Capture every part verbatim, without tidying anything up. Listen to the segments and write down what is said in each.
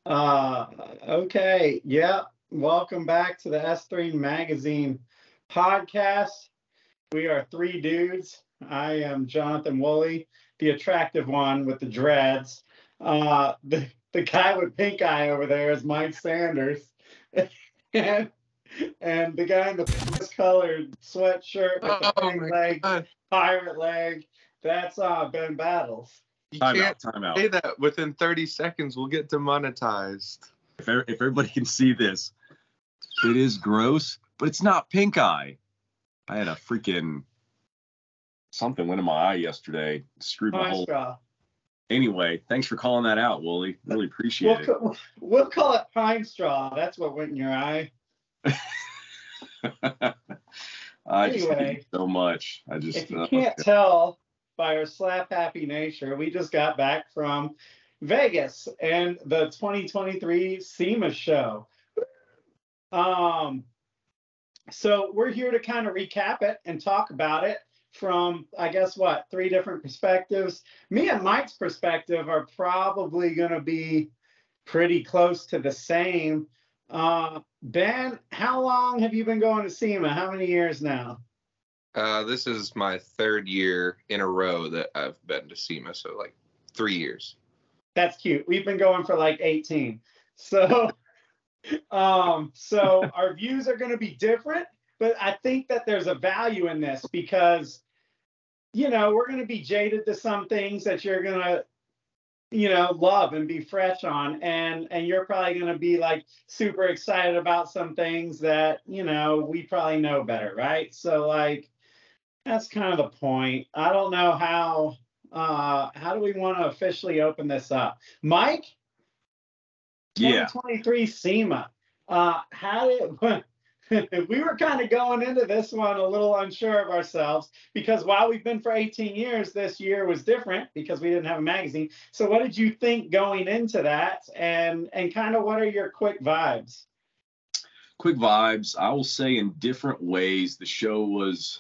Uh, okay. Yeah. Welcome back to the S three Magazine podcast. We are three dudes. I am Jonathan Woolley, the attractive one with the dreads. Uh, the, the guy with pink eye over there is Mike Sanders. and, and the guy in the colored sweatshirt with the Oh peg my leg, God. pirate leg, that's uh, Ben Battles. You Time can't out, time out. say that within thirty seconds. We'll get demonetized. If, if everybody can see this, it is gross, but it's not pink eye. I had a freaking something went in my eye yesterday. Screwed my Pine whole. straw. Anyway, thanks for calling that out, Wooly. Really appreciate We'll, ca- we'll call it pine straw. That's what went in your eye. it. I just hate Anyway, it so much. I just If you uh, can't tell by our slap happy nature, we just got back from Vegas and the twenty twenty-three SEMA show. Um, so we're here to kind of recap it and talk about it from, I guess, what, three different perspectives. Me and Mike's perspective are probably going to be pretty close to the same. Uh, Ben, how long have you been going to SEMA? How many years now? Uh, this is my third year in a row that I've been to SEMA, so like three years. That's cute. We've been going for like eighteen. So, um, so our views are going to be different, but I think that there's a value in this because, you know, we're going to be jaded to some things that you're going to, you know, love and be fresh on, and and you're probably going to be like super excited about some things that, you know, we probably know better, right? So like that's kind of the point. I don't know how uh how do we want to officially open this up? Mike, yeah. twenty twenty-three SEMA. Uh how did we were kind of going into this one a little unsure of ourselves because while we've been for eighteen years, this year was different because we didn't have a magazine. So what did you think going into that, and and kind of what are your quick vibes? Quick vibes. I will say in different ways, the show was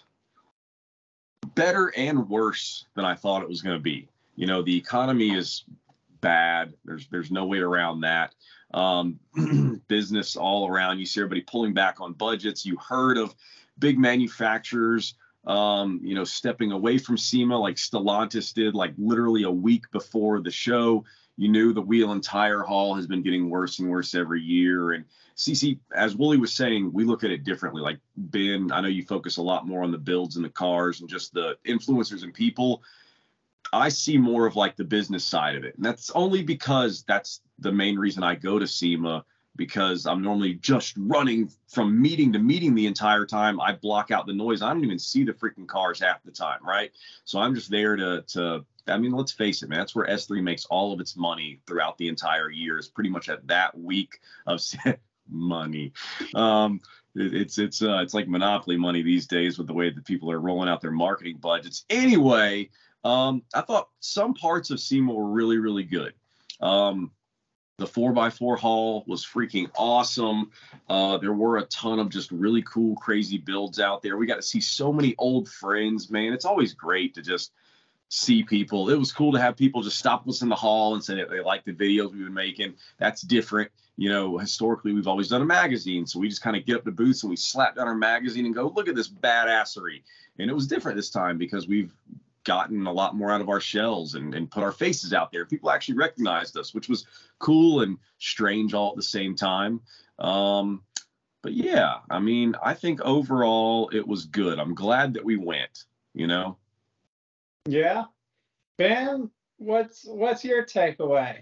better and worse than I thought it was going to be. You know, the economy is bad. There's there's no way around that. Um, business all around. You see everybody pulling back on budgets. You heard of big manufacturers, um, you know, stepping away from SEMA like Stellantis did, like literally a week before the show. You knew the wheel and tire haul has been getting worse and worse every year. And C C, as Wooly was saying, we look at it differently. Like Ben, I know you focus a lot more on the builds and the cars and just the influencers and people. I see more of like the business side of it. And that's only because that's the main reason I go to SEMA, because I'm normally just running from meeting to meeting the entire time. I block out the noise. I don't even see the freaking cars half the time, right? So I'm just there to, to I mean, let's face it, man, that's where S three makes all of its money throughout the entire year, is pretty much at that week of money. Um, it, it's it's uh, it's like Monopoly money these days with the way that people are rolling out their marketing budgets. Anyway, um, I thought some parts of SEMA were really, really good. Um, the four by four haul was freaking awesome. Uh, there were a ton of just really cool, crazy builds out there. We got to see so many old friends, man. It's always great to just see people. It was cool to have people just stop us in the hall and say that they like the videos we've been making. That's different. You know, historically, we've always done a magazine. So we just kind of get up to booths and we slap down our magazine and go, look at this badassery. And it was different this time because we've gotten a lot more out of our shells and, and put our faces out there. People actually recognized us, which was cool and strange all at the same time. Um, but yeah, I mean, I think overall it was good. I'm glad that we went, you know? Yeah. Ben, what's what's your takeaway?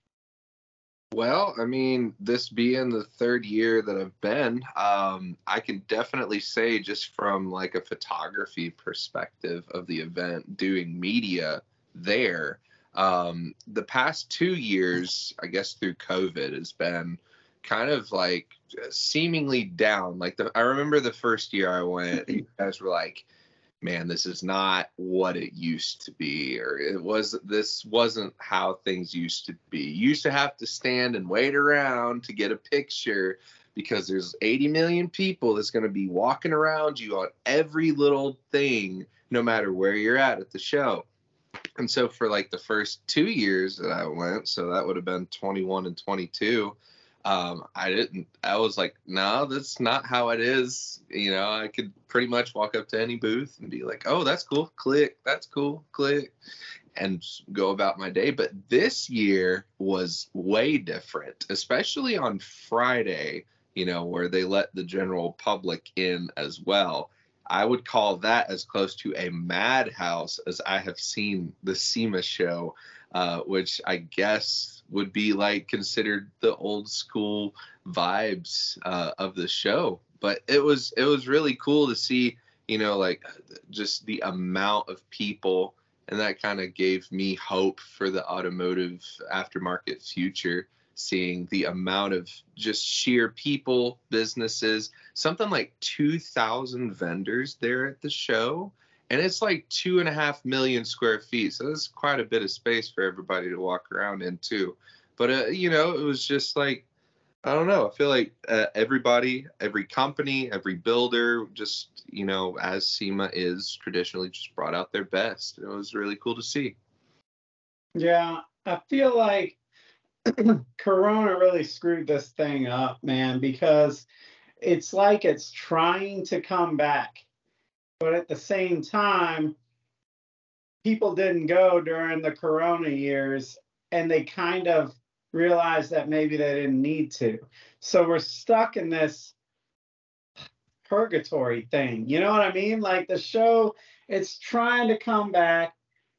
Well, I mean, this being the third year that I've been, um, I can definitely say just from like a photography perspective of the event, doing media there, um, the past two years, I guess through COVID, has been kind of like seemingly down. Like the, I remember the first year I went, you guys were like, man, this is not what it used to be, or it was, this wasn't how things used to be. You used to have to stand and wait around to get a picture because there's eighty million people that's going to be walking around you on every little thing, no matter where you're at at the show. And so for like the first two years that I went, so that would have been twenty-one and twenty-two, um, I didn't, I was like, no, that's not how it is. You know, I could pretty much walk up to any booth and be like, oh, that's cool, click, that's cool, click, and go about my day. But this year was way different, especially on Friday, you know, where they let the general public in as well. I would call that as close to a madhouse as I have seen the SEMA show, uh, which I guess would be like considered the old school vibes uh, of the show. But it was it was really cool to see, you know, like just the amount of people, and that kind of gave me hope for the automotive aftermarket future. Seeing the amount of just sheer people, businesses, something like two thousand vendors there at the show. And it's like two and a half million square feet. So that's quite a bit of space for everybody to walk around in too. But, uh, you know, it was just like, I don't know. I feel like uh, everybody, every company, every builder, just, you know, as SEMA is traditionally, just brought out their best. It was really cool to see. Yeah, I feel like Corona really screwed this thing up, man, because it's like it's trying to come back, but at the same time, people didn't go during the Corona years, and they kind of realized that maybe they didn't need to. So we're stuck in this purgatory thing. You know what I mean? Like the show, it's trying to come back.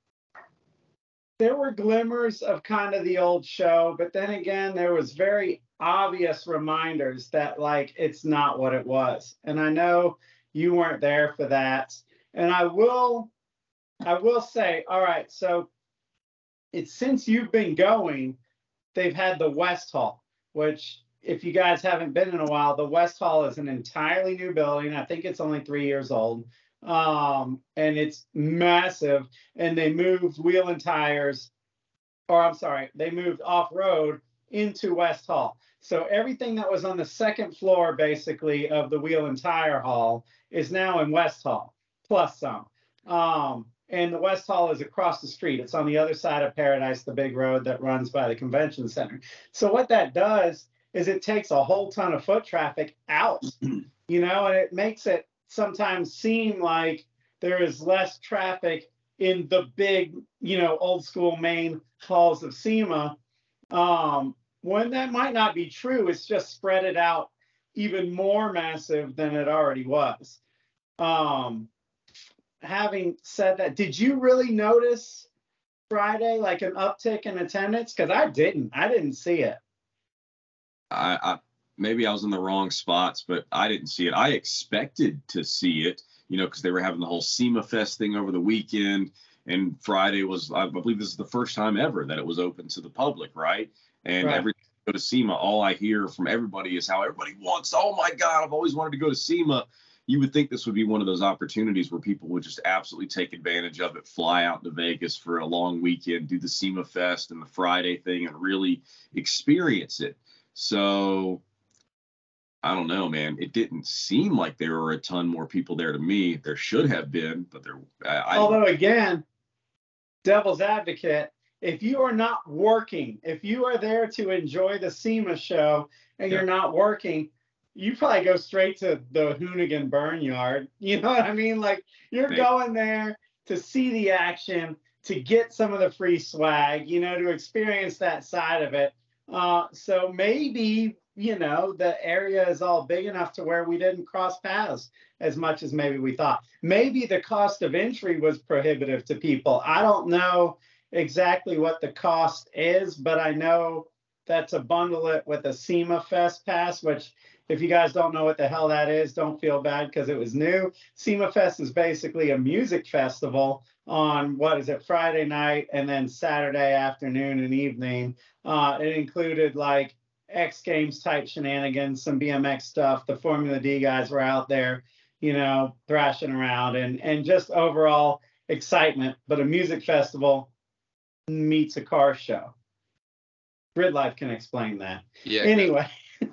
There were glimmers of kind of the old show, but then again, there was very obvious reminders that like it's not what it was. And I know you weren't there for that. And I will, I will say, all right, so it's since you've been going, they've had the West Hall, which if you guys haven't been in a while, the West Hall is an entirely new building. I think it's only three years old. Um, and it's massive. And they moved Wheel and Tires, or I'm sorry, they moved off-road into West Hall. So everything that was on the second floor, basically, of the Wheel and Tire Hall is now in West Hall, plus some. Um, and the West Hall is across the street. It's on the other side of Paradise, the big road that runs by the convention center. So what that does is it takes a whole ton of foot traffic out, you know, and it makes it sometimes seem like there is less traffic in the big, you know, old school main halls of SEMA. Um, when that might not be true, it's just spread it out even more massive than it already was. Um, having said that, did you really notice Friday like an uptick in attendance? Because I didn't. I didn't see it. I, I maybe I was in the wrong spots, but I didn't see it. I expected to see it, you know, because they were having the whole SEMA Fest thing over the weekend, and Friday was, I believe this is the first time ever that it was open to the public, right? And Right. every time I go to SEMA, all I hear from everybody is how everybody wants, oh my God, I've always wanted to go to SEMA. You would think this would be one of those opportunities where people would just absolutely take advantage of it, fly out to Vegas for a long weekend, do the SEMA Fest and the Friday thing, and really experience it. So I don't know, man. It didn't seem like there were a ton more people there to me. There should have been, but there. I, Although again, devil's advocate, if you are not working, if you are there to enjoy the SEMA show and Yeah. you're not working, you probably go straight to the Hoonigan Burn Yard. You know what I mean? Like you're Maybe. going there to see the action, to get some of the free swag, you know, to experience that side of it. Uh, so maybe, you know, the area is all big enough to where we didn't cross paths as much as maybe we thought. Maybe the cost of entry was prohibitive to people. I don't know exactly what the cost is, but I know that to bundle it with a SEMA Fest pass, which if you guys don't know what the hell that is, don't feel bad because it was new. SEMA Fest is basically a music festival on, what is it, Friday night and then Saturday afternoon and evening. Uh, it included like X Games type shenanigans, some B M X stuff. The Formula D guys were out there, you know, thrashing around and, and just overall excitement. But a music festival meets a car show. Grid Life can explain that. Yeah. Anyway.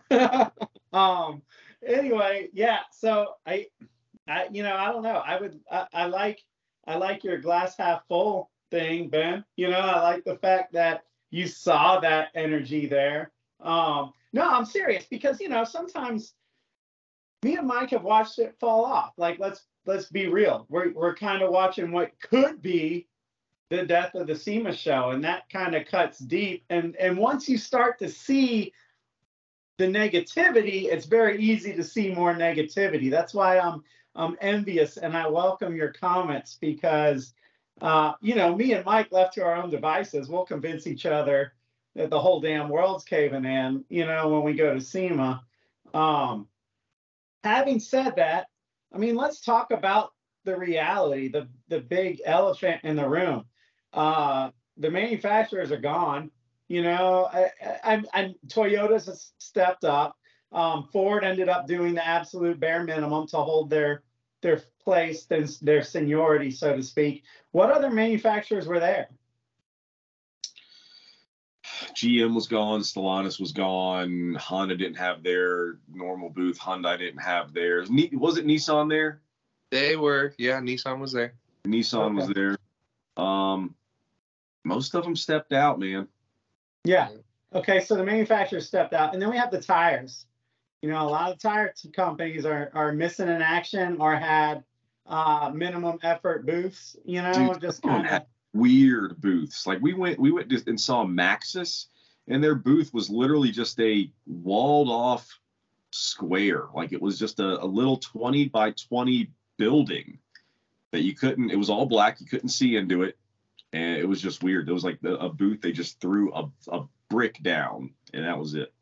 um anyway, yeah, so I I you know, I don't know. I would I, I like I like your glass half full thing, Ben. You know, I like the fact that you saw that energy there. Um, no, I'm serious because, you know, sometimes me and Mike have watched it fall off. Like, let's let's be real. We're we're kind of watching what could be the death of the SEMA show, and that kind of cuts deep. And and once you start to see the negativity, it's very easy to see more negativity. That's why I'm I'm envious, and I welcome your comments because, uh, you know, me and Mike left to our own devices, we'll convince each other that the whole damn world's caving in, you know, when we go to SEMA. Um, having said that, I mean, let's talk about the reality, the the big elephant in the room. Uh, the manufacturers are gone. You know, I, I, I, Toyota's has stepped up. Um, Ford ended up doing the absolute bare minimum to hold their their place, their, their seniority, so to speak. What other manufacturers were there? G M was gone, Stellantis was gone, Honda didn't have their normal booth, Hyundai didn't have theirs. Ne- was it Nissan there? They were, yeah, Nissan was there. Nissan Okay. was there. Um, most of them stepped out, man. Yeah. Okay, so the manufacturers stepped out, and then we have the tires. You know, a lot of tire companies are are missing in action or had uh, minimum effort booths. You know, Dude, just some of them kind of. had weird booths. Like we went, we went and saw Maxxis, and their booth was literally just a walled off square. Like it was just a, a little twenty by twenty building that you couldn't. It was all black. You couldn't see into it, and it was just weird. It was like the, a booth. They just threw a, a brick down, and that was it.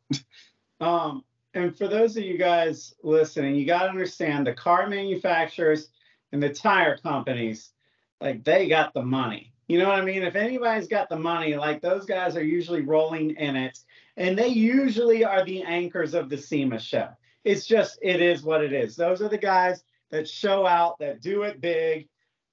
Um, and for those of you guys listening, you got to understand the car manufacturers and the tire companies, like they got the money. You know what I mean? If anybody's got the money, like those guys are usually rolling in it, and they usually are the anchors of the SEMA show. It's just, it is what it is. Those are the guys that show out, that do it big,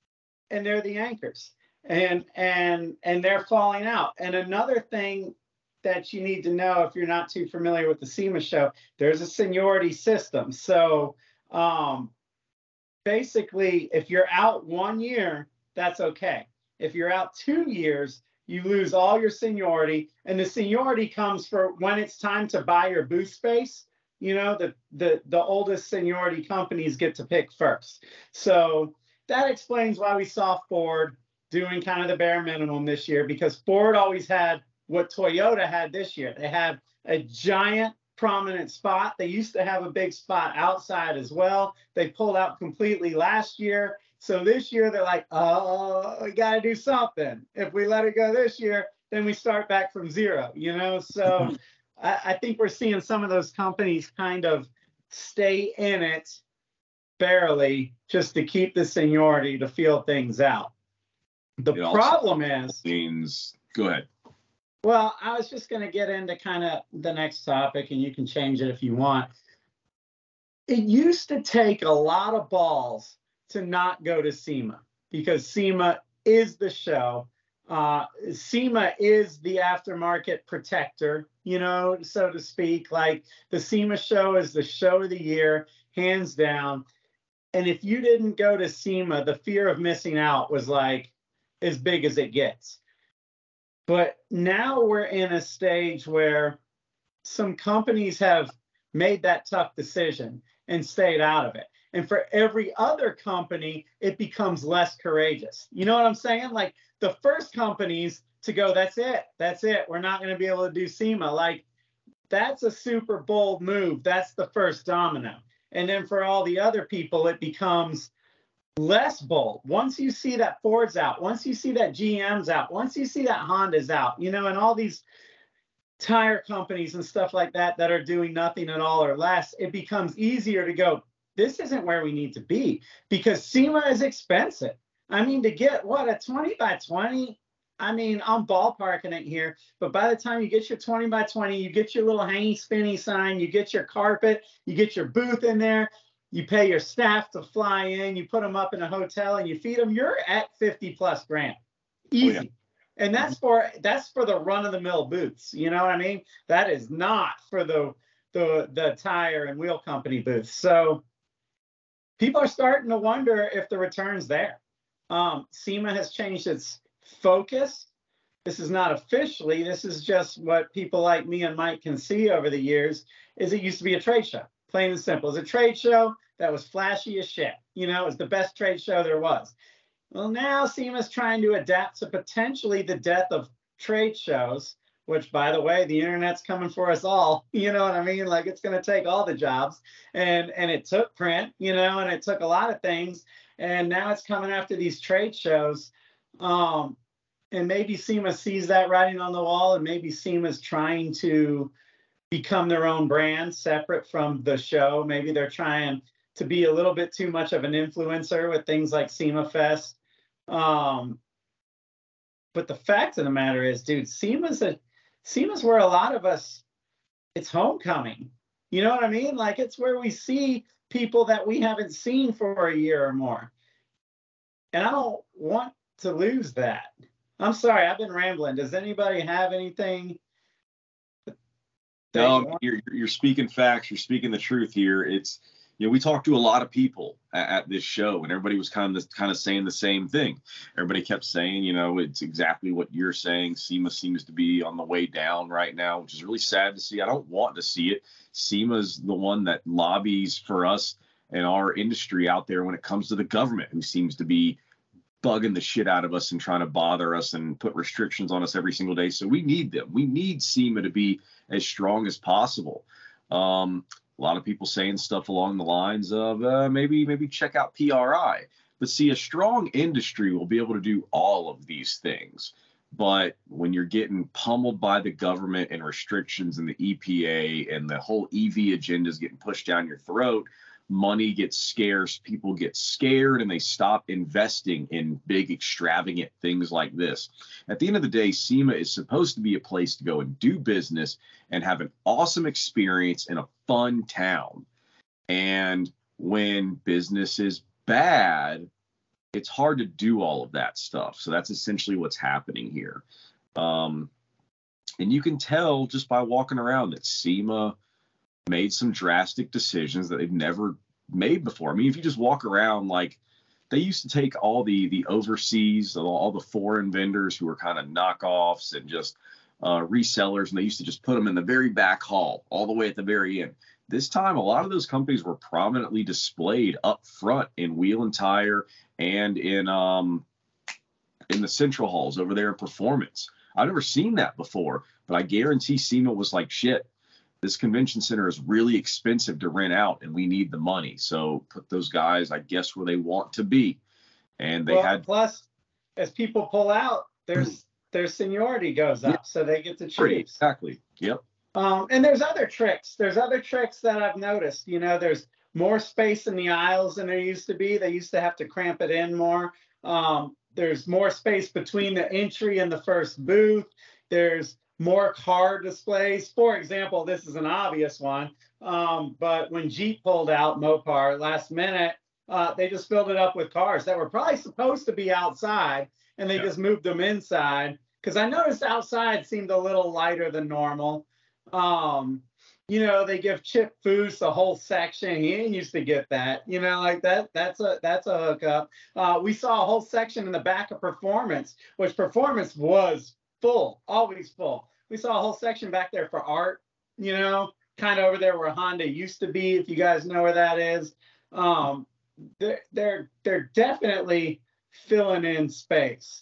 and they're the anchors. And and and they're falling out. And another thing that you need to know if you're not too familiar with the SEMA show, there's a seniority system. So um, basically, if you're out one year, that's okay. If you're out two years, you lose all your seniority, and the seniority comes for when it's time to buy your booth space. You know, the the the oldest seniority companies get to pick first. So that explains why we saw Ford doing kind of the bare minimum this year, because Ford always had what Toyota had this year. They had a giant prominent spot. They used to have a big spot outside as well. They pulled out completely last year. So this year they're like, oh, we got to do something. If we let it go this year, then we start back from zero, you know? So I, I think we're seeing some of those companies kind of stay in it barely just to keep the seniority to feel things out. The It also problem is, means, go ahead. well, I was just going to get into kind of the next topic, and you can change it if you want. It used to take a lot of balls to not go to SEMA, because SEMA is the show. Uh, SEMA is the aftermarket protector, you know, so to speak. Like the SEMA show is the show of the year, hands down. And if you didn't go to SEMA, the fear of missing out was like as big as it gets. But now we're in a stage where some companies have made that tough decision and stayed out of it. And for every other company, it becomes less courageous. You know what I'm saying? Like the first companies to go, that's it. That's it. We're not going to be able to do SEMA. Like that's a super bold move. That's the first domino. And then for all the other people, it becomes less bold. Once you see that Ford's out, once you see that G M's out, once you see that Honda's out, you know, and all these tire companies and stuff like that that are doing nothing at all or less, it becomes easier to go, this isn't where we need to be, because SEMA is expensive. I mean, to get what, a twenty by twenty? I mean, I'm ballparking it here, but by the time you get your twenty by twenty, you get your little hangy spinny sign, you get your carpet, you get your booth in there, you pay your staff to fly in, you put them up in a hotel and you feed them, you're at fifty plus grand. Easy. Oh, yeah. And that's for that's for the run of the mill booths. You know what I mean? That is not for the the the tire and wheel company booths. So people are starting to wonder if the return's there. Um, SEMA has changed its focus. This is not officially, this is just what people like me and Mike can see over the years, is it used to be a trade show, plain and simple. It was a trade show that was flashy as shit. You know, it was the best trade show there was. Well, now SEMA's trying to adapt to potentially the death of trade shows, which, by the way, the internet's coming for us all. You know what I mean? Like, it's going to take all the jobs. And and it took print, you know, and it took a lot of things. And now it's coming after these trade shows. Um, and maybe SEMA sees that writing on the wall, and maybe SEMA's trying to become their own brand separate from the show. Maybe they're trying to be a little bit too much of an influencer with things like SEMA Fest. Um, but the fact of the matter is, dude, SEMA's a SEMA's where a lot of us, it's homecoming. You know what I mean? Like, it's where we see people that we haven't seen for a year or more. And I don't want to lose that. I'm sorry, I've been rambling. Does anybody have anything? No, you're you're speaking facts. You're speaking the truth here. It's, you know, we talked to a lot of people at, at this show, and everybody was kind of kind of saying the same thing. Everybody kept saying, you know, it's exactly what you're saying. SEMA seems to be on the way down right now, which is really sad to see. I don't want to see it. SEMA's the one that lobbies for us and our industry out there when it comes to the government, who seems to be bugging the shit out of us and trying to bother us and put restrictions on us every single day. So we need them. We need SEMA to be as strong as possible. Um, A lot of people saying stuff along the lines of uh, maybe maybe check out P R I. But see, a strong industry will be able to do all of these things. But when you're getting pummeled by the government and restrictions and the E P A and the whole E V agenda is getting pushed down your throat, money gets scarce, people get scared, and they stop investing in big, extravagant things like this. At the end of the day, SEMA is supposed to be a place to go and do business and have an awesome experience in a fun town. And when business is bad, it's hard to do all of that stuff. So that's essentially what's happening here. Um, and you can tell just by walking around that SEMA made some drastic decisions that they've never made before. I mean, if you just walk around, like, they used to take all the the overseas, all the foreign vendors who were kind of knockoffs and just uh, resellers, and they used to just put them in the very back hall, all the way at the very end. This time, a lot of those companies were prominently displayed up front in Wheel and Tire and in um in the central halls over there in Performance. I've never seen that before, but I guarantee SEMA was like, shit, this convention center is really expensive to rent out, and we need the money. So put those guys, I guess, where they want to be. And they well, had plus, as people pull out, there's their seniority goes up, yeah. So they get to choose. Pretty, exactly. Yep. Um, and there's other tricks. There's other tricks that I've noticed. You know, there's more space in the aisles than there used to be. They used to have to cramp it in more. Um, there's more space between the entry and the first booth. There's more car displays. For example, this is an obvious one, um, but when Jeep pulled out Mopar last minute, uh, they just filled it up with cars that were probably supposed to be outside, and they yeah. just moved them inside. Because I noticed outside seemed a little lighter than normal. Um, you know, they give Chip Foose a whole section. He didn't used to get that. You know, like that. That's a that's a hookup. Uh, we saw a whole section in the back of Performance, which Performance was full, always full. We saw a whole section back there for art, you know, kind of over there where Honda used to be, if you guys know where that is. Um, they're, they're, they're definitely filling in space,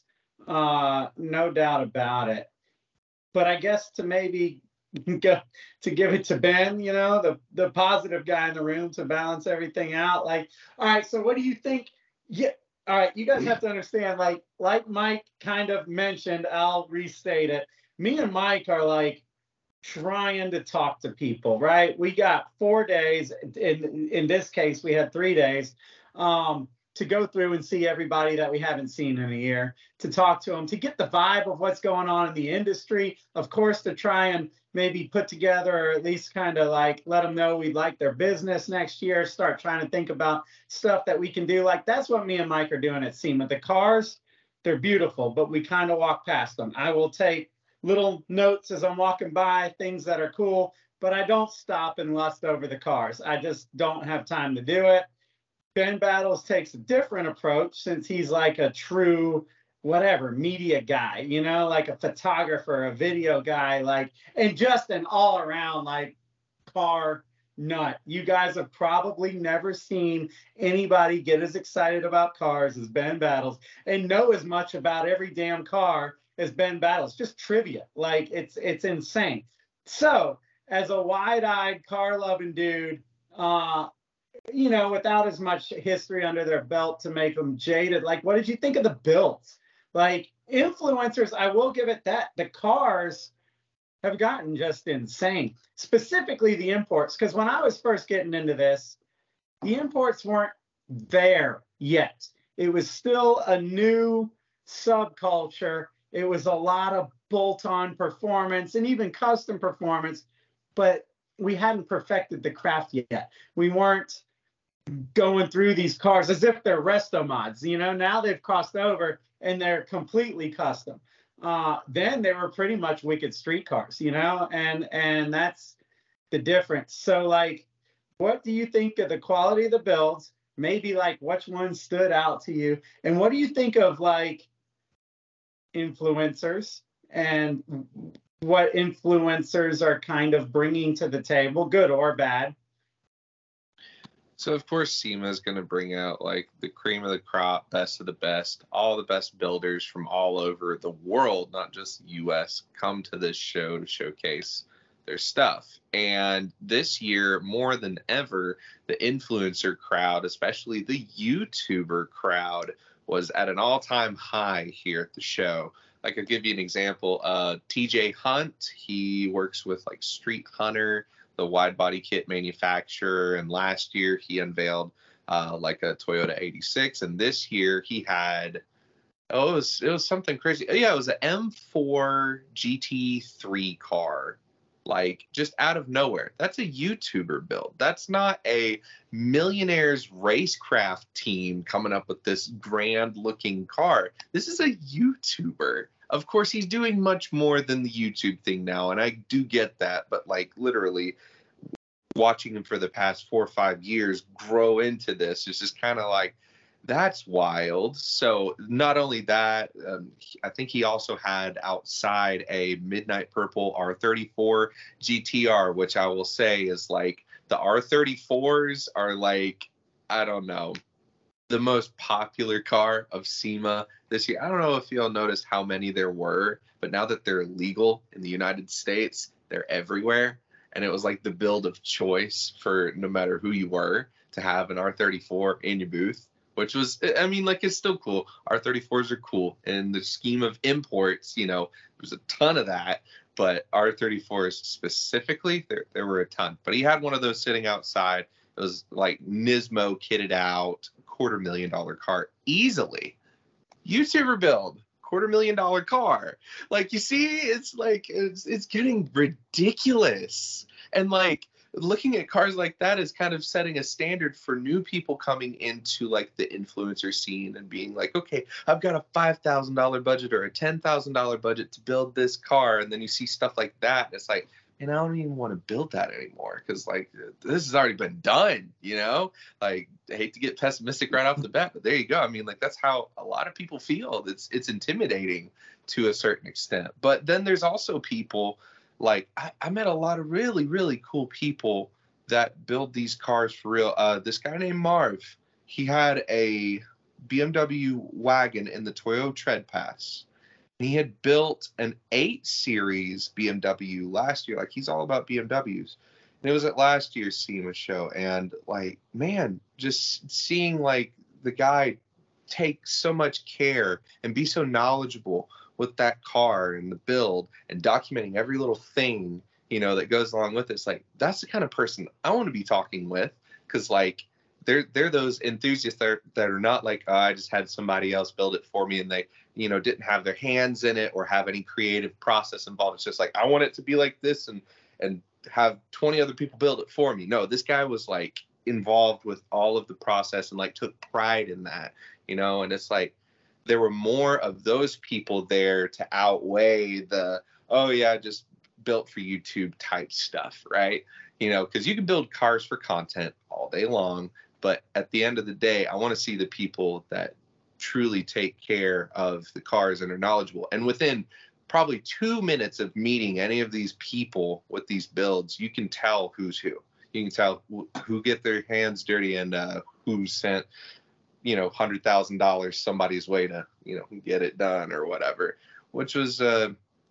uh, no doubt about it. But I guess to maybe go, to give it to Ben, you know, the, the positive guy in the room to balance everything out. Like, all right, so what do you think? Yeah. All right, you guys have to understand, like, like Mike kind of mentioned, I'll restate it. Me and Mike are like trying to talk to people, right? We got four days. In in this case, we had three days um, to go through and see everybody that we haven't seen in a year, to talk to them, to get the vibe of what's going on in the industry. Of course, to try and maybe put together, or at least kind of like let them know we'd like their business next year, start trying to think about stuff that we can do. Like, that's what me and Mike are doing at SEMA. The cars, they're beautiful, but we kind of walk past them. I will take little notes as I'm walking by, things that are cool, but I don't stop and lust over the cars. I just don't have time to do it. Ben Battles takes a different approach, since he's like a true whatever media guy, you know, like a photographer, a video guy, like, and just an all around like car nut. You guys have probably never seen anybody get as excited about cars as Ben Battles and know as much about every damn car as Ben Battles. Just trivia. Like it's it's insane. So as a wide-eyed car loving dude, uh, you know, without as much history under their belt to make them jaded, like what did you think of the builds? Like influencers, I will give it that. The cars have gotten just insane, specifically the imports. Because when I was first getting into this, the imports weren't there yet. It was still a new subculture. It was a lot of bolt-on performance and even custom performance, but we hadn't perfected the craft yet. We weren't going through these cars as if they're resto mods. You know, now they've crossed over and they're completely custom. Uh, then they were pretty much wicked street cars, you know, and and that's the difference. So like, what do you think of the quality of the builds? Maybe like which one stood out to you, and what do you think of like influencers and what influencers are kind of bringing to the table, good or bad? So of course SEMA is going to bring out like the cream of the crop, best of the best. All the best builders from all over the world, not just U S, come to this show to showcase their stuff. And this year, more than ever, the influencer crowd, especially the YouTuber crowd, was at an all-time high here at the show. Like I'll give you an example. Uh, T J Hunt, he works with like Street Hunter, the wide body kit manufacturer, and last year he unveiled uh, like a Toyota eighty-six, and this year he had oh it was it was something crazy. Oh, yeah, it was an M four G T three car, like just out of nowhere. That's a YouTuber build. That's not a millionaire's racecraft team coming up with this grand looking car. This is a YouTuber. Of course, he's doing much more than the YouTube thing now, and I do get that, but like literally watching him for the past four or five years grow into this is just kind of like, that's wild. So not only that, um, I think he also had outside a midnight purple R thirty-four G T R, which I will say is like the R thirty-fours are like, I don't know, the most popular car of SEMA this year. I don't know if you'll notice how many there were, but now that they're legal in the United States, they're everywhere. And it was like the build of choice for no matter who you were to have an R thirty-four in your booth, which was, I mean, like, it's still cool. R thirty-fours are cool. In the scheme of imports, you know, there's a ton of that, but R thirty-fours specifically, there, there were a ton. But he had one of those sitting outside. It was like Nismo kitted out, quarter million dollar car easily. YouTuber build, quarter million dollar car. Like, you see, it's like it's it's getting ridiculous. And like looking at cars like that is kind of setting a standard for new people coming into like the influencer scene and being like, okay, I've got a five thousand dollars budget or a ten thousand dollars budget to build this car. And then you see stuff like that. It's like, and I don't even want to build that anymore because like this has already been done, you know. Like, I hate to get pessimistic right off the bat, but there you go. I mean, like, that's how a lot of people feel. It's it's intimidating to a certain extent. But then there's also people like I, I met a lot of really really cool people that build these cars for real. Uh, this guy named Marv, he had a B M W wagon in the Toyota Tread Pass. He had built an eight series B M W last year. Like, he's all about B M Ws. And it was at last year's SEMA show. And like, man, just seeing like the guy take so much care and be so knowledgeable with that car and the build and documenting every little thing, you know, that goes along with it. It's like, that's the kind of person I want to be talking with. Cause like, they're, they're those enthusiasts that are, that are not like, oh, I just had somebody else build it for me and they, you know, didn't have their hands in it or have any creative process involved. It's just like, I want it to be like this and, and have twenty other people build it for me. No, this guy was like involved with all of the process and like took pride in that, you know, and it's like, there were more of those people there to outweigh the, oh yeah, just built for YouTube type stuff. Right. You know, cause you can build cars for content all day long, but at the end of the day, I want to see the people that truly take care of the cars and are knowledgeable. And within probably two minutes of meeting any of these people with these builds, you can tell who's who. You can tell who, who get their hands dirty and uh, who sent, you know, one hundred thousand dollars somebody's way to, you know, get it done or whatever, which was uh,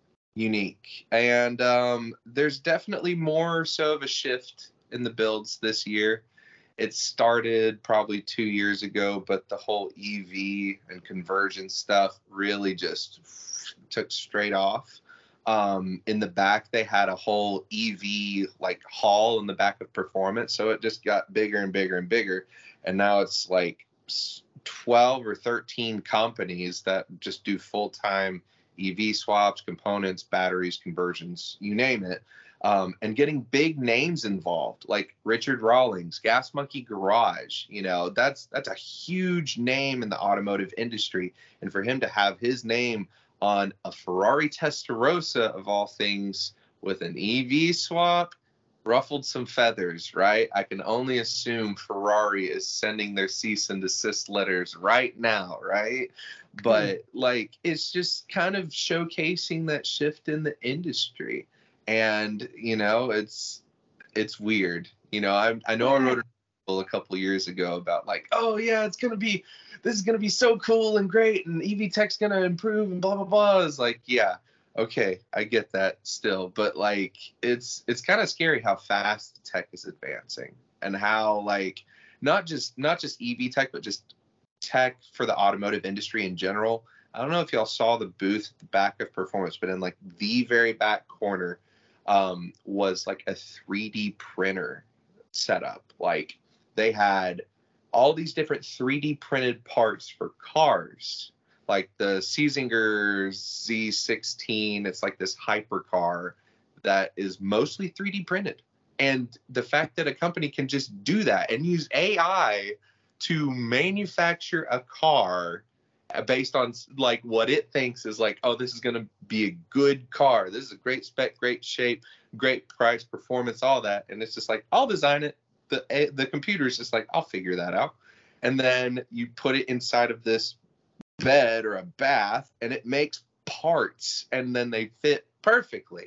unique. And um, there's definitely more so of a shift in the builds this year. It started probably two years ago, but the whole E V and conversion stuff really just took straight off. Um, in the back, they had a whole E V like hall in the back of Performance. So it just got bigger and bigger and bigger. And now it's like twelve or thirteen companies that just do full-time E V swaps, components, batteries, conversions, you name it. Um, and getting big names involved, like Richard Rawlings, Gas Monkey Garage. You know, that's that's a huge name in the automotive industry. And for him to have his name on a Ferrari Testarossa, of all things, with an E V swap, ruffled some feathers, right? I can only assume Ferrari is sending their cease and desist letters right now, right? But, like, it's just kind of showcasing that shift in the industry. And, you know, it's it's weird. You know, I I know I wrote an article a couple of years ago about like, oh yeah, it's gonna be this is gonna be so cool and great, and E V tech's gonna improve and blah blah blah. It's like, yeah, okay, I get that still, but like it's it's kind of scary how fast tech is advancing and how like not just not just E V tech, but just tech for the automotive industry in general. I don't know if y'all saw the booth at the back of Performance, but in like the very back corner um, was like a three D printer setup. Like they had all these different three D printed parts for cars, like the Siesinger Z sixteen. It's like this hypercar that is mostly three D printed. And the fact that a company can just do that and use A I to manufacture a car based on like what it thinks is like, oh, this is going to be a good car. This is a great spec, great shape, great price, performance, all that. And it's just like, I'll design it. The the computer is just like, I'll figure that out. And then you put it inside of this bed or a bath and it makes parts and then they fit perfectly.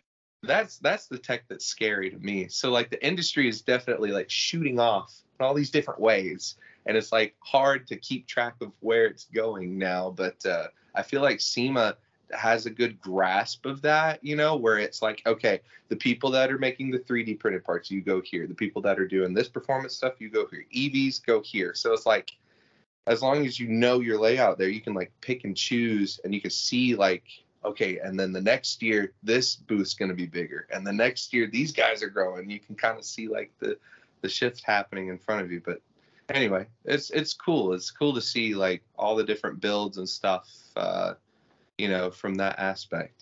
That's that's the tech that's scary to me. So like the industry is definitely like shooting off in all these different ways. And it's like hard to keep track of where it's going now. But uh, I feel like SEMA has a good grasp of that, you know, where it's like, okay, the people that are making the three D printed parts, you go here. The people that are doing this performance stuff, you go here. E Vs go here. So it's like, as long as you know your layout there, you can like pick and choose and you can see like, okay, and then the next year, this booth's going to be bigger. And the next year, these guys are growing. You can kind of see like the, the shift happening in front of you. But anyway, it's it's cool. It's cool to see like all the different builds and stuff, uh, you know, from that aspect.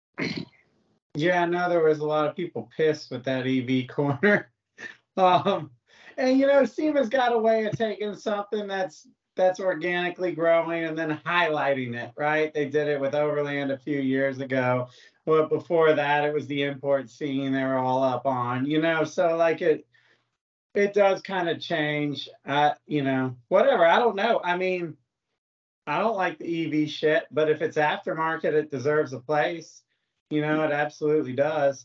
Yeah, I know there was a lot of people pissed with that E V corner. um, and you know, SEMA's got a way of taking something that's that's organically growing and then highlighting it, right? They did it with Overland a few years ago. But before that, it was the import scene they were all up on, you know, so like it it does kind of change, uh, you know, whatever. I don't know. I mean, I don't like the E V shit, but if it's aftermarket, it deserves a place. You know, it absolutely does.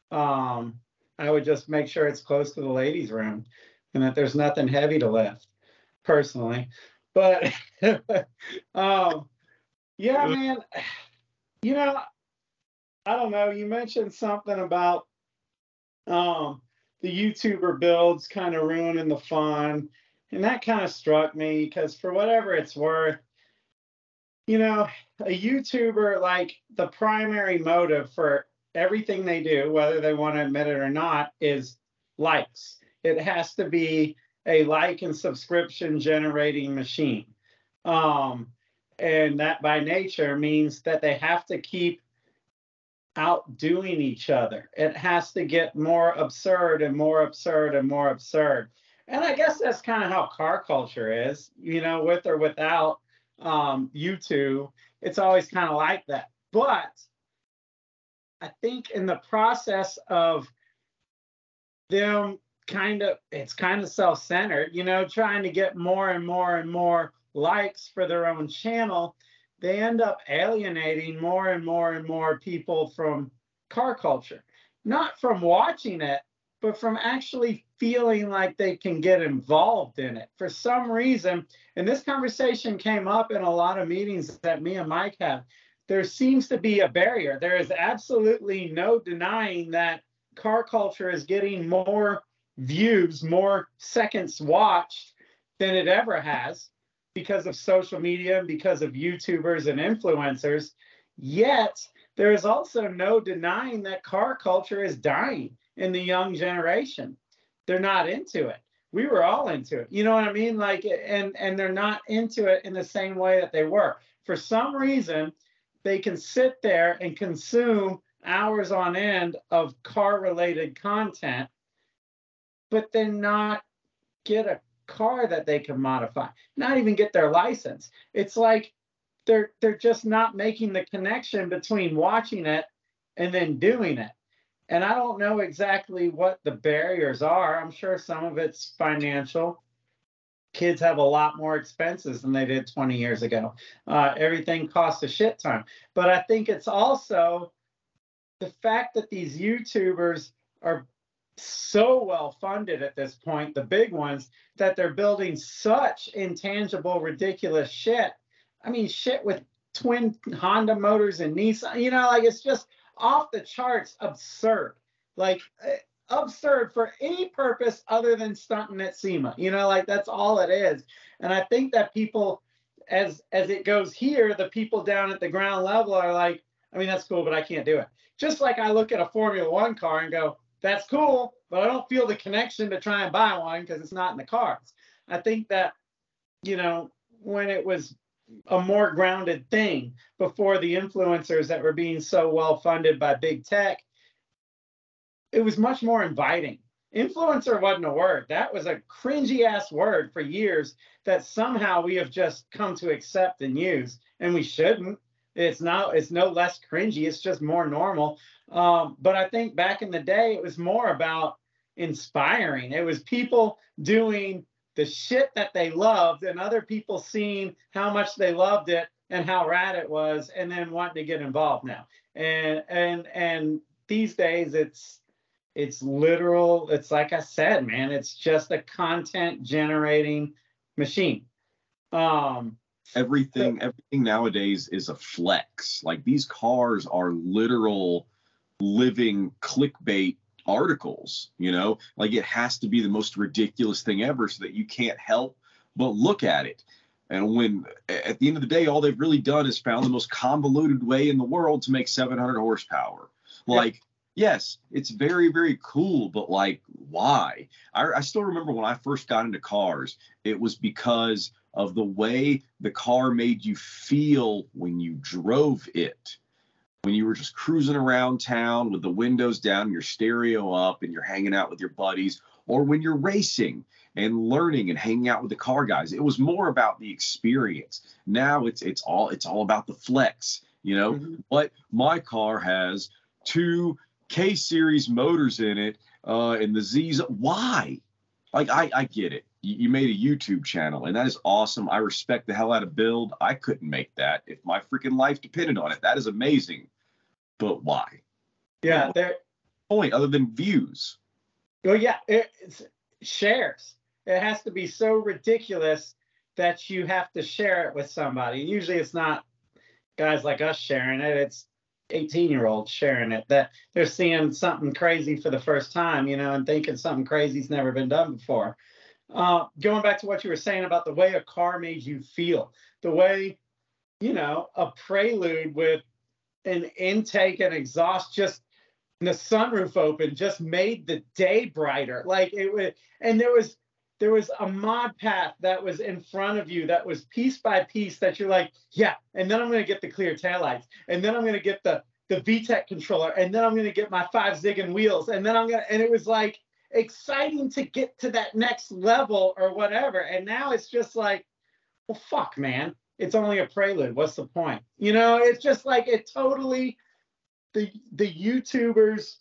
Um, I would just make sure it's close to the ladies' room and that there's nothing heavy to lift, personally. But, um, yeah, man, you know, I don't know. You mentioned something about um, the YouTuber builds kind of ruining the fun. And that kind of struck me because for whatever it's worth, you know, a YouTuber, like the primary motive for everything they do, whether they want to admit it or not, is likes. It has to be a like and subscription generating machine. Um, and that by nature means that they have to keep outdoing each other. It has to get more absurd and more absurd and more absurd. And I guess that's kind of how car culture is, you know, with or without um, YouTube, it's always kind of like that. But I think in the process of them kind of, it's kind of self-centered, you know, trying to get more and more and more likes for their own channel, they end up alienating more and more and more people from car culture, not from watching it, but from actually feeling like they can get involved in it for some reason. And this conversation came up in a lot of meetings that me and Mike have. There seems to be a barrier. There is absolutely no denying that car culture is getting more views, more seconds watched than it ever has because of social media and because of YouTubers and influencers. Yet there is also no denying that car culture is dying in the young generation. They're not into it. We were all into it. You know what I mean? Like, and and they're not into it in the same way that they were. For some reason, they can sit there and consume hours on end of car-related content, but then not get a car that they can modify, not even get their license. It's like they're they're just not making the connection between watching it and then doing it. And I don't know exactly what the barriers are. I'm sure some of it's financial. Kids have a lot more expenses than they did twenty years ago. Uh, everything costs a shit ton. But I think it's also the fact that these YouTubers are so well funded at this point, the big ones, that they're building such intangible, ridiculous shit. I mean, shit with twin Honda motors and Nissan, you know, like it's just off the charts absurd, like absurd for any purpose other than stunting at SEMA, you know, like that's all it is. And I think that people, as as it goes here, the people down at the ground level are like, I mean, that's cool, but I can't do it. Just like I look at a Formula One car and go, that's cool, but I don't feel the connection to try and buy one because it's not in the cards. I think that, you know, when it was a more grounded thing before the influencers that were being so well funded by big tech, it was much more inviting. Influencer wasn't a word. That was a cringy ass word for years that somehow we have just come to accept and use, and we shouldn't. It's not, it's no less cringy. It's just more normal. Um, but I think back in the day, it was more about inspiring. It was people doing the shit that they loved and other people seeing how much they loved it and how rad it was and then wanting to get involved now. And and and these days it's it's literal, it's like I said, man, it's just a content generating machine. Um everything so, everything nowadays is a flex. Like these cars are literal living clickbait articles, you know, like it has to be the most ridiculous thing ever so that you can't help but look at it. And when at the end of the day, all they've really done is found the most convoluted way in the world to make seven hundred horsepower. Like, yeah. Yes, it's very, very cool, but like, why? I, I still remember when I first got into cars, it was because of the way the car made you feel when you drove it. When you were just cruising around town with the windows down, your stereo up, and you're hanging out with your buddies, or when you're racing and learning and hanging out with the car guys, it was more about the experience. Now it's it's all it's all about the flex, you know. Mm-hmm. But my car has two K-series motors in it, uh, and the Z's. Why? Like I I get it. You, you made a YouTube channel, and that is awesome. I respect the hell out of Build. I couldn't make that if my freaking life depended on it. That is amazing. But why? Yeah, there. Point other than views. Well, yeah, it, it's shares. It has to be so ridiculous that you have to share it with somebody. Usually, it's not guys like us sharing it. It's eighteen-year-olds sharing it. That they're seeing something crazy for the first time, you know, and thinking something crazy's never been done before. Uh, going back to what you were saying about the way a car made you feel, the way, you know, a Prelude with an intake and exhaust just the sunroof open just made the day brighter. Like it was, and there was there was a mod path that was in front of you that was piece by piece that you're like, yeah, and then I'm gonna get the clear taillights, and then I'm gonna get the the V TEC controller, and then I'm gonna get my five Ziggin wheels, and then I'm gonna, and it was like exciting to get to that next level or whatever. And now it's just like, well, fuck, man. It's only a Prelude. What's the point? You know, it's just like it totally, the the YouTubers,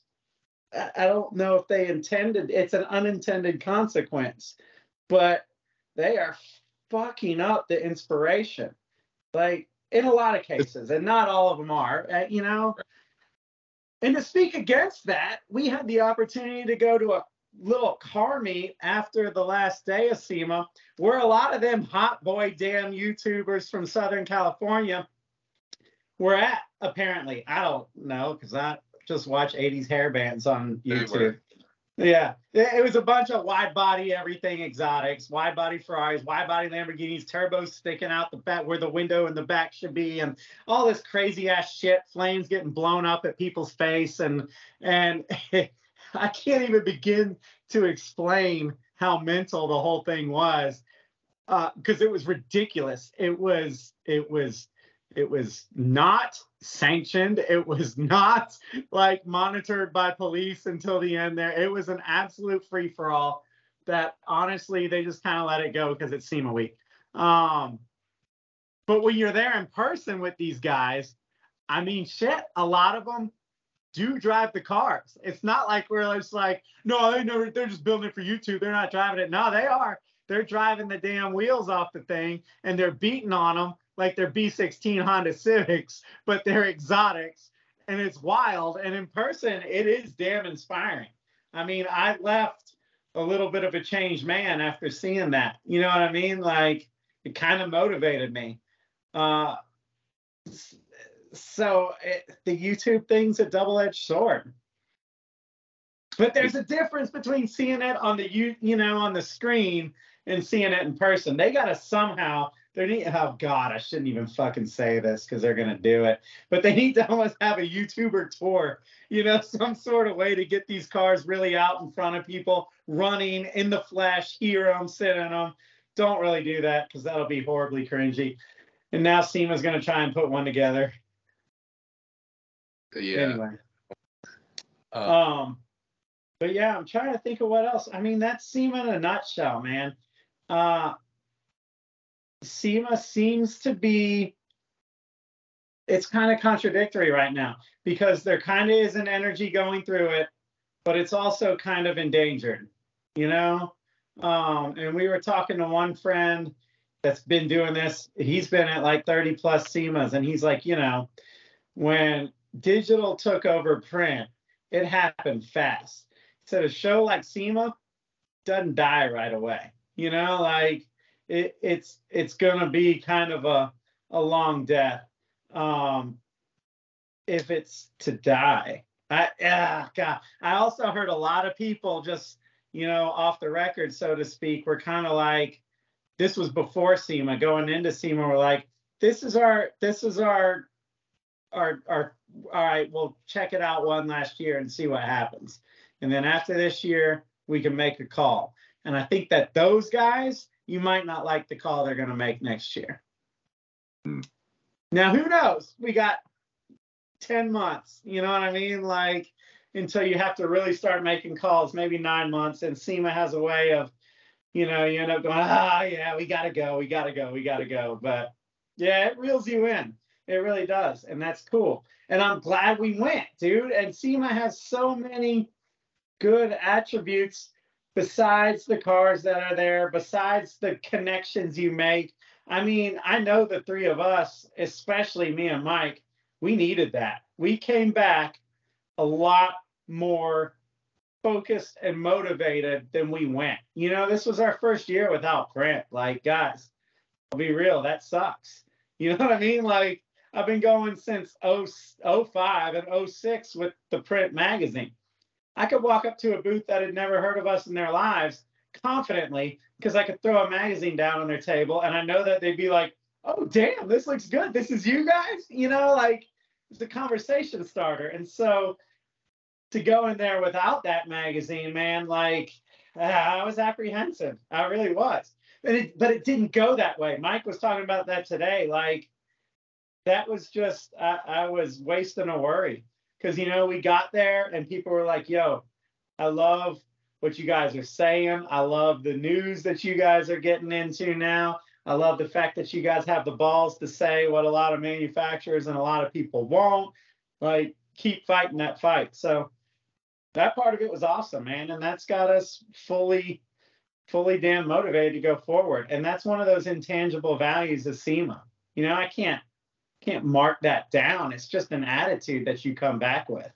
I don't know if they intended, it's an unintended consequence, but they are fucking up the inspiration. Like, in a lot of cases, and not all of them are, uh, you know. And to speak against that, we had the opportunity to go to a little car meet after the last day of SEMA, where a lot of them hot boy damn YouTubers from Southern California were at, apparently. I don't know, because I just watch eighties hair bands on YouTube. Yeah, it was a bunch of wide body everything exotics, wide body Ferraris, wide body Lamborghinis, turbos sticking out the back where the window in the back should be, and all this crazy ass shit, flames getting blown up at people's face, and and I can't even begin to explain how mental the whole thing was, because uh, it was ridiculous. It was it was it was not sanctioned. It was not like monitored by police until the end there. It was an absolute free for all that honestly, they just kind of let it go because it's SEMA week. Um, but when you're there in person with these guys, I mean, shit, a lot of them do drive the cars. It's not like we're just like, no, they never, they're just building it for YouTube. They're not driving it. No, they are. They're driving the damn wheels off the thing and they're beating on them like they're B sixteen Honda Civics, but they're exotics, and it's wild. And in person, it is damn inspiring. I mean, I left a little bit of a changed man after seeing that. You know what I mean? Like, it kind of motivated me. Uh, so it, the YouTube thing's a double-edged sword. But there's a difference between seeing it on the you you know on the screen and seeing it in person. They gotta somehow. They need, oh God, I shouldn't even fucking say this because they're going to do it. But they need to almost have a YouTuber tour, you know, some sort of way to get these cars really out in front of people, running in the flesh, hear them, sit in them. Don't really do that because that'll be horribly cringy. And now SEMA's going to try and put one together. Yeah. Anyway. Uh, um, but yeah, I'm trying to think of what else. I mean, that's SEMA in a nutshell, man. Uh, SEMA seems to be, it's kind of contradictory right now because there kind of is an energy going through it, but it's also kind of endangered, you know? Um, and we were talking to one friend that's been doing this. He's been at like thirty plus SEMAs, and he's like, you know, when digital took over print, it happened fast. He said a show like SEMA doesn't die right away, you know, like, It, it's it's gonna be kind of a a long death, um, if it's to die. I yeah, God. I also heard a lot of people just, you know, off the record, so to speak, were kind of like, this was before SEMA, going into SEMA, we're like, this is our this is our our our all right, we'll check it out one last year and see what happens, and then after this year we can make a call. And I think that those guys, you might not like the call they're going to make next year. Mm. Now, who knows? We got ten months, you know what I mean? Like, until you have to really start making calls, maybe nine months. And SEMA has a way of, you know, you end up going, ah, yeah, we got to go, we got to go, we got to go. But yeah, it reels you in. It really does. And that's cool. And I'm glad we went, dude. And SEMA has so many good attributes besides the cars that are there, besides the connections you make. I mean, I know the three of us, especially me and Mike, we needed that. We came back a lot more focused and motivated than we went. You know, this was our first year without print. Like, guys, I'll be real, that sucks. You know what I mean? Like, I've been going since oh five and oh six with the print magazine. I could walk up to a booth that had never heard of us in their lives confidently because I could throw a magazine down on their table and I know that they'd be like, oh, damn, this looks good. This is you guys? You know, like, it's a conversation starter. And so to go in there without that magazine, man, like, uh, I was apprehensive. I really was. But it, but it didn't go that way. Mike was talking about that today. Like, that was just, I, I was wasting a worry. Because, you know, we got there and people were like, yo, I love what you guys are saying. I love the news that you guys are getting into now. I love the fact that you guys have the balls to say what a lot of manufacturers and a lot of people won't. Like, keep fighting that fight. So that part of it was awesome, man. And that's got us fully fully damn motivated to go forward. And that's one of those intangible values of SEMA. You know, I can't can't mark that down. It's just an attitude that you come back with.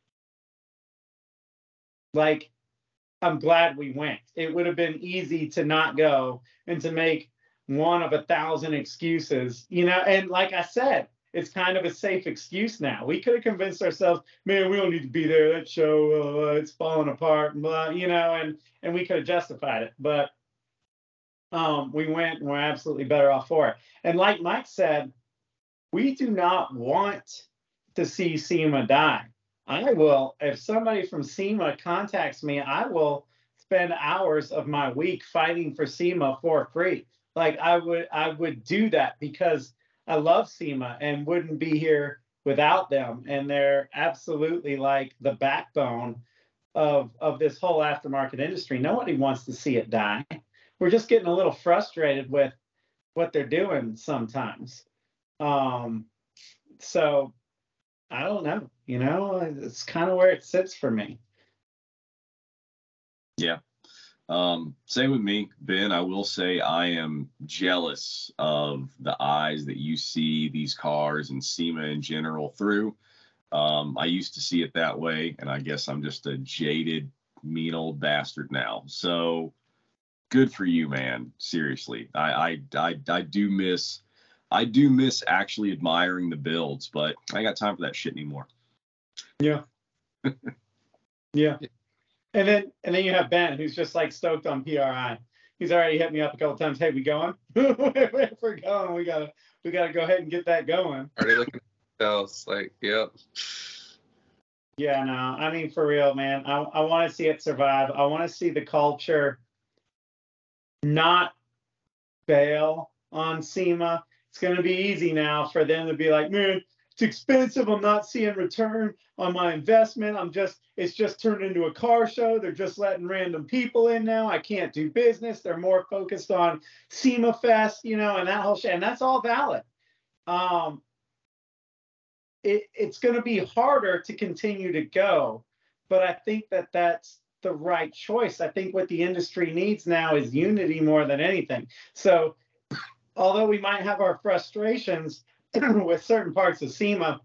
Like, I'm glad we went. It would have been easy to not go and to make one of a thousand excuses, you know. And like I said, it's kind of a safe excuse now. We could have convinced ourselves, man, we don't need to be there. That show, uh, it's falling apart, blah, you know, and and we could have justified it. But um, we went, and we're absolutely better off for it. And like Mike said, we do not want to see SEMA die. I will, if somebody from SEMA contacts me, I will spend hours of my week fighting for SEMA for free. Like I would, I would do that because I love SEMA and wouldn't be here without them. And they're absolutely like the backbone of, of this whole aftermarket industry. Nobody wants to see it die. We're just getting a little frustrated with what they're doing sometimes. Um, so I don't know, you know, it's kind of where it sits for me. Yeah. Um, same with me, Ben. I will say I am jealous of the eyes that you see these cars and SEMA in general through. Um, I used to see it that way, and I guess I'm just a jaded, mean old bastard now. So good for you, man. Seriously. I, I, I, I do miss, I do miss actually admiring the builds, but I ain't got time for that shit anymore. Yeah. Yeah. And then and then you have Ben, who's just like stoked on P R I. He's already hit me up a couple times. Hey, we going? If we're going, we gotta we gotta go ahead and get that going. Already looking at else, like, yep. Yeah, no, I mean for real, man. I I want to see it survive. I want to see the culture not bail on SEMA. It's gonna be easy now for them to be like, man, it's expensive. I'm not seeing return on my investment. I'm just, it's just turned into a car show. They're just letting random people in now. I can't do business. They're more focused on SEMA Fest, you know, and that whole shit. And that's all valid. Um, it, it's going to be harder to continue to go, but I think that that's the right choice. I think what the industry needs now is unity more than anything. So although we might have our frustrations with certain parts of SEMA,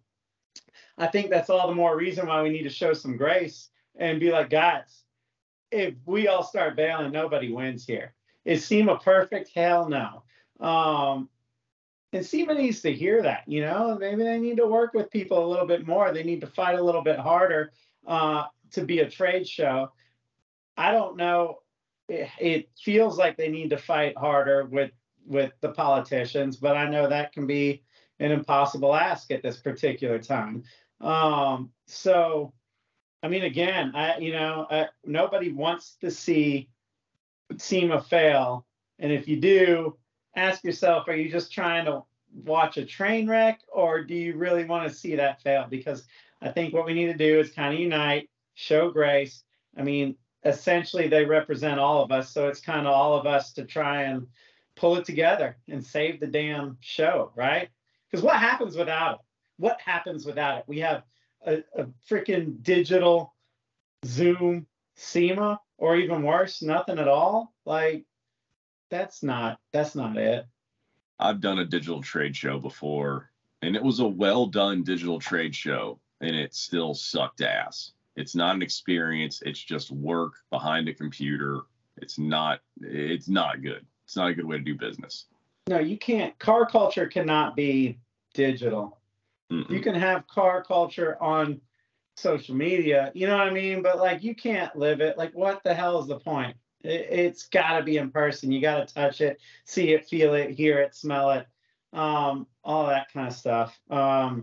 I think that's all the more reason why we need to show some grace and be like, guys, if we all start bailing, nobody wins here. Is SEMA perfect? Hell no. Um, and SEMA needs to hear that, you know, maybe they need to work with people a little bit more. They need to fight a little bit harder uh, to be a trade show. I don't know. It, it feels like they need to fight harder with, with the politicians, but I know that can be an impossible ask at this particular time. Um, so, I mean, again, I, you know, uh, nobody wants to see SEMA fail. And if you do, ask yourself, are you just trying to watch a train wreck, or do you really want to see that fail? Because I think what we need to do is kind of unite, show grace. I mean, essentially they represent all of us. So it's kind of all of us to try and pull it together and save the damn show, right? Because what happens without it? What happens without it? We have a, a freaking digital Zoom SEMA, or even worse, nothing at all. Like, that's not that's not it. I've done a digital trade show before, and it was a well done digital trade show, and it still sucked ass. It's not an experience. It's just work behind a computer. It's not. It's not good. It's not a good way to do business. No, you can't. Car culture cannot be digital. Mm-mm. You can have car culture on social media, you know what I mean? But like, you can't live it. Like, what the hell is the point? It, it's got to be in person. You got to touch it, see it, feel it, hear it, smell it, um, all that kind of stuff. Um,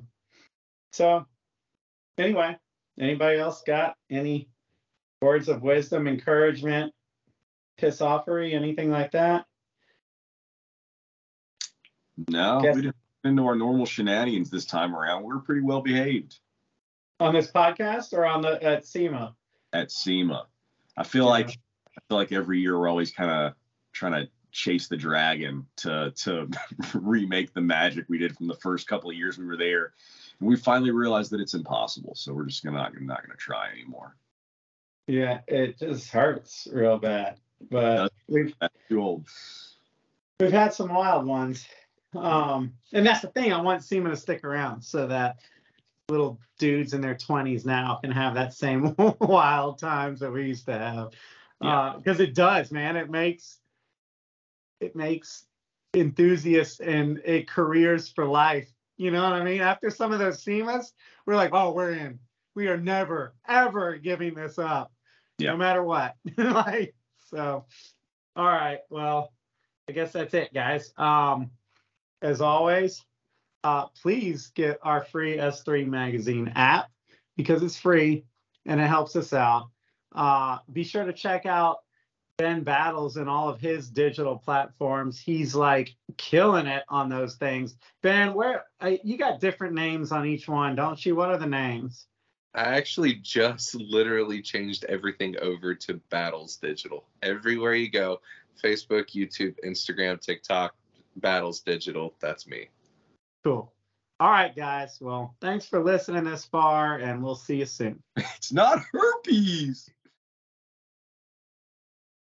so anyway, anybody else got any words of wisdom, encouragement, piss offery, anything like that? No, Guess we didn't get into our normal shenanigans this time around. We were pretty well behaved. On this podcast or on the at SEMA? At SEMA. I feel yeah. like I feel like every year we're always kind of trying to chase the dragon to to remake the magic we did from the first couple of years we were there. And we finally realized that it's impossible. So we're just gonna not, not gonna try anymore. Yeah, it just hurts real bad. but we've That's too old. we've had some wild ones. Um, and that's the thing. I want SEMA to stick around so that little dudes in their twenties now can have that same wild times that we used to have. Yeah. Because uh, it does, man. It makes it makes enthusiasts and it careers for life. You know what I mean? After some of those SEMAs, we're like, oh, we're in. We are never, ever giving this up, Yeah. no matter what. Like, so, all right. Well, I guess that's it, guys. Um, as always, uh, please get our free S three Magazine app because it's free and it helps us out. Uh, be sure to check out Ben Battles and all of his digital platforms. He's like killing it on those things. Ben, where uh, you got different names on each one, don't you? What are the names? I actually just literally changed everything over to Battles Digital. Everywhere you go, Facebook, YouTube, Instagram, TikTok, Battles Digital, that's me. Cool. All right, guys. Well, thanks for listening this far, and we'll see you soon. It's not herpes.